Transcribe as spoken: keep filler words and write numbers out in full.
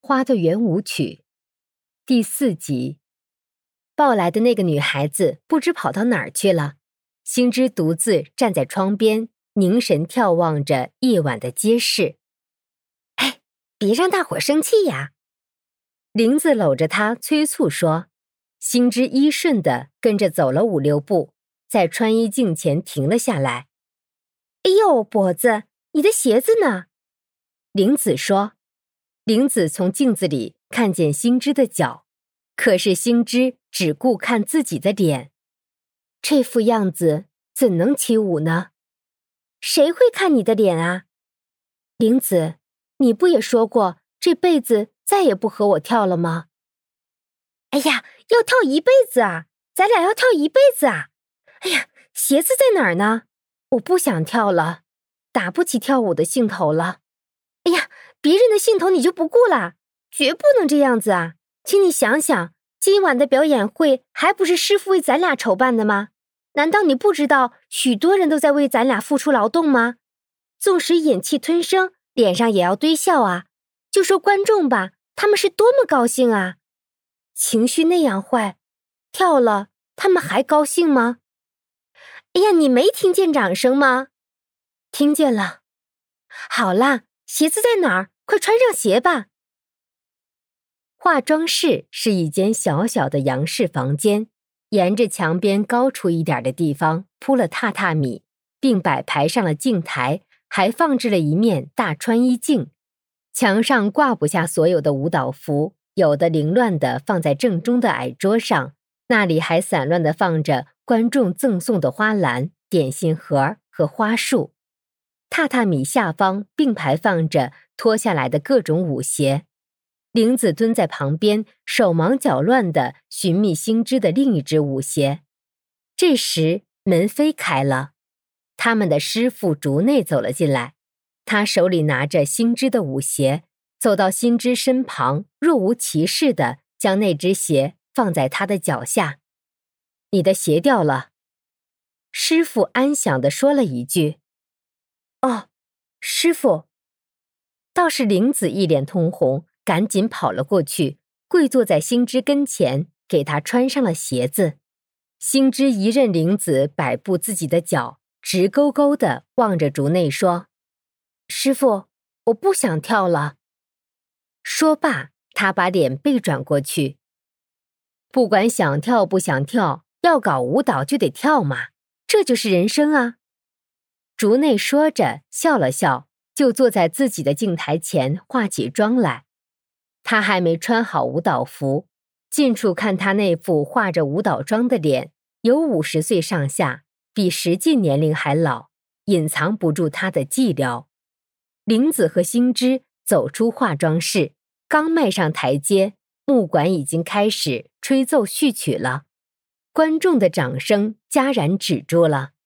花的圆舞曲第四集。抱来的那个女孩子不知跑到哪儿去了，星之独自站在窗边，凝神眺望着夜晚的街市。哎，别让大伙生气呀！玲子搂着她催促说。星之依顺地跟着走了五六步，在穿衣镜前停了下来。哎呦，脖子，你的鞋子呢？玲子说。玲子从镜子里看见星之的脚，可是星之只顾看自己的脸。这副样子怎能起舞呢？谁会看你的脸啊？玲子，你不也说过这辈子再也不和我跳了吗？哎呀，要跳一辈子啊，咱俩要跳一辈子啊！哎呀，鞋子在哪儿呢？我不想跳了，打不起跳舞的兴头了。哎呀，别人的兴头你就不顾了，绝不能这样子啊！请你想想，今晚的表演会还不是师父为咱俩筹办的吗？难道你不知道许多人都在为咱俩付出劳动吗？纵使忍气吞声，脸上也要堆笑啊！就说观众吧，他们是多么高兴啊！情绪那样坏，跳了他们还高兴吗？哎呀，你没听见掌声吗？听见了。好啦，鞋子在哪儿？快穿上鞋吧。化妆室是一间小小的洋式房间，沿着墙边高出一点的地方铺了榻榻米，并摆排上了镜台，还放置了一面大穿衣镜。墙上挂不下所有的舞蹈服，有的凌乱地放在正中的矮桌上，那里还散乱地放着观众赠送的花篮、点心盒和花束。榻榻米下方并排放着脱下来的各种舞鞋。玲子蹲在旁边，手忙脚乱地寻觅星之的另一只舞鞋。这时门飞开了，他们的师傅竹内走了进来，他手里拿着星之的舞鞋，走到星之身旁，若无其事地将那只鞋放在他的脚下。你的鞋掉了。师傅安详地说了一句。哦，师傅。倒是玲子一脸通红，赶紧跑了过去，跪坐在星之跟前，给他穿上了鞋子。星之一任玲子摆布自己的脚，直勾勾地望着竹内说：师傅，我不想跳了。说罢，他把脸背转过去。不管想跳不想跳，要搞舞蹈就得跳嘛，这就是人生啊。竹内说着笑了笑，就坐在自己的镜台前化起妆来。他还没穿好舞蹈服，近处看他那副化着舞蹈妆的脸，有五十岁上下，比实际年龄还老，隐藏不住他的寂寥。玲子和星之走出化妆室，刚迈上台阶，木管已经开始吹奏序曲了。观众的掌声戛然止住了。